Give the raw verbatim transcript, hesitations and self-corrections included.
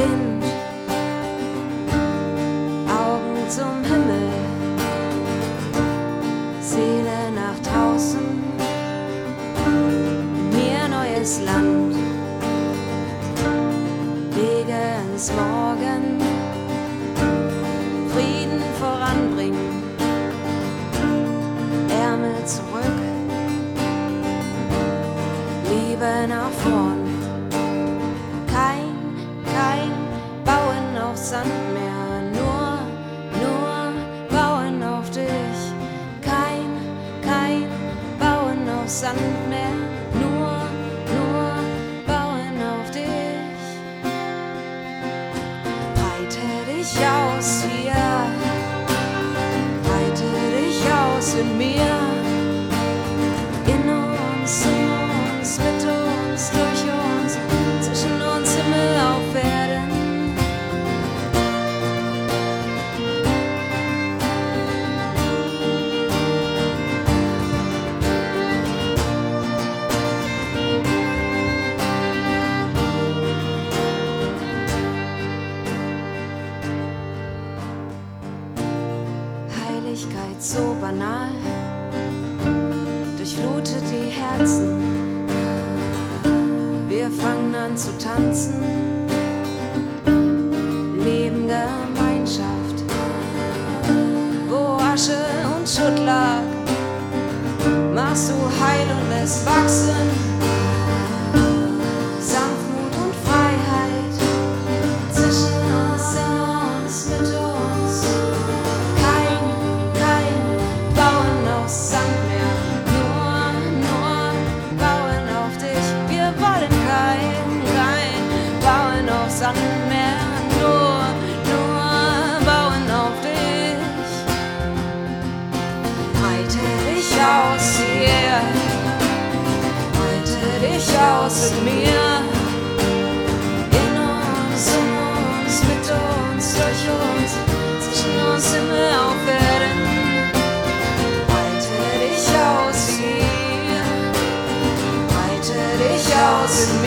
Wind, Augen zum Himmel, Seele nach draußen, in mir neues Land, Wege ins Morgen, Frieden voranbringen, Ärmel zurück, Liebe nach vorn. Kein, kein Bauen auf Sand mehr, nur, nur Bauen auf dich. Kein, kein Bauen auf Sand mehr, nur, nur Bauen auf dich. Breite dich aus hier, breite dich aus in mir, in uns, um uns, mit uns, durch uns, zwischen uns, Himmel auf Erden. Heiligkeit so banal durchflutet die Herzen. Wir fangen an zu tanzen, leben Gemeinschaft, wo Asche und Schutt lag, machst du heil und lässt wachsen, Sanftmut und Freiheit, zwischen uns, in uns, mit uns. Kein, kein Bauen aus Sand mehr, nur, nur Bauen auf dich. Wir wollen kein, kein Bauen auf Sand mehr, nur, nur Bauen auf dich. Breite dich aus hier, breite dich aus in mir, in uns, um uns, mit uns, durch uns, zwischen uns, Himmel auf Erden. Breite dich aus hier, breite dich aus in